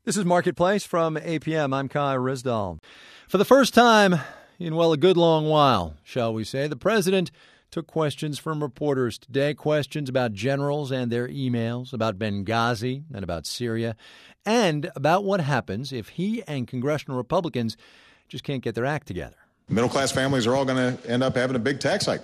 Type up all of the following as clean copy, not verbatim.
This is Marketplace from APM. I'm Kai Rizdal. For the first time in, a good long while, shall we say, the president took questions from reporters today, questions about generals and their emails, about Benghazi and about Syria, and about what happens if he and congressional Republicans just can't get their act together. Middle-class families are all going to end up having a big tax hike.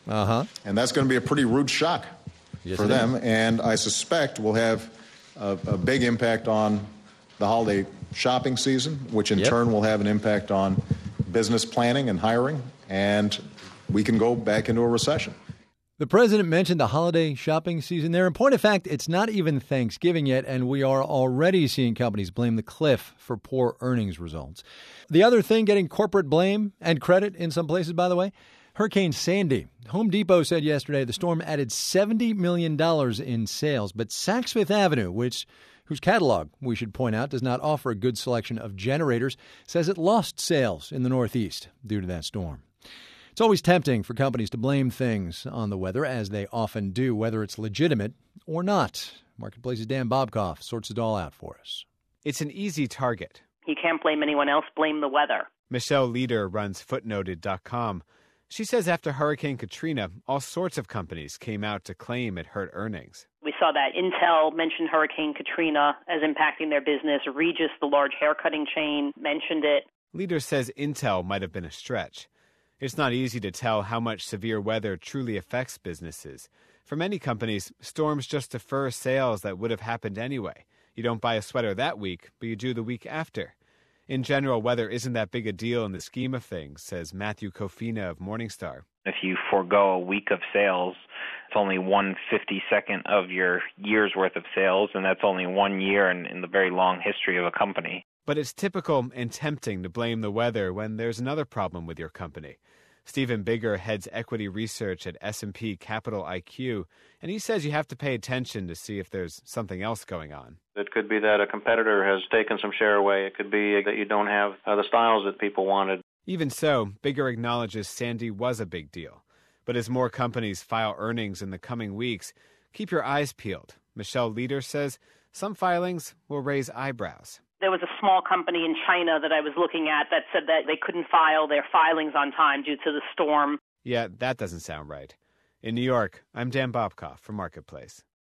And that's going to be a pretty rude shock for them. And I suspect will have a big impact on the holiday shopping season, which in turn will have an impact on business planning and hiring, and we can go back into a recession. The president mentioned the holiday shopping season there. In point of fact, it's not even Thanksgiving yet, and we are already seeing companies blame the cliff for poor earnings results. The other thing getting corporate blame and credit in some places, by the way, Hurricane Sandy. Home Depot said yesterday the storm added $70 million in sales, but Saks Fifth Avenue, whose catalog, we should point out, does not offer a good selection of generators, says it lost sales in the Northeast due to that storm. It's always tempting for companies to blame things on the weather, as they often do, whether it's legitimate or not. Marketplace's Dan Bobkoff sorts it all out for us. It's an easy target. You can't blame anyone else, blame the weather. Michelle Leader runs Footnoted.com. She says after Hurricane Katrina, all sorts of companies came out to claim it hurt earnings. We saw that Intel mentioned Hurricane Katrina as impacting their business. Regis, the large haircutting chain, mentioned it. Leader says Intel might have been a stretch. It's not easy to tell how much severe weather truly affects businesses. For many companies, storms just defer sales that would have happened anyway. You don't buy a sweater that week, but you do the week after. In general, weather isn't that big a deal in the scheme of things, says Matthew Kofina of Morningstar. If you forego a week of sales, it's only 1/52nd of your year's worth of sales, and that's only 1 year in the very long history of a company. But it's typical and tempting to blame the weather when there's another problem with your company. Stephen Bigger heads equity research at S&P Capital IQ, and he says you have to pay attention to see if there's something else going on. It could be that a competitor has taken some share away. It could be that you don't have the styles that people wanted. Even so, Bigger acknowledges Sandy was a big deal. But as more companies file earnings in the coming weeks, keep your eyes peeled. Michelle Leader says some filings will raise eyebrows. There was a small company in China that I was looking at that said that they couldn't file their filings on time due to the storm. Yeah, that doesn't sound right. In New York, I'm Dan Bobkoff for Marketplace.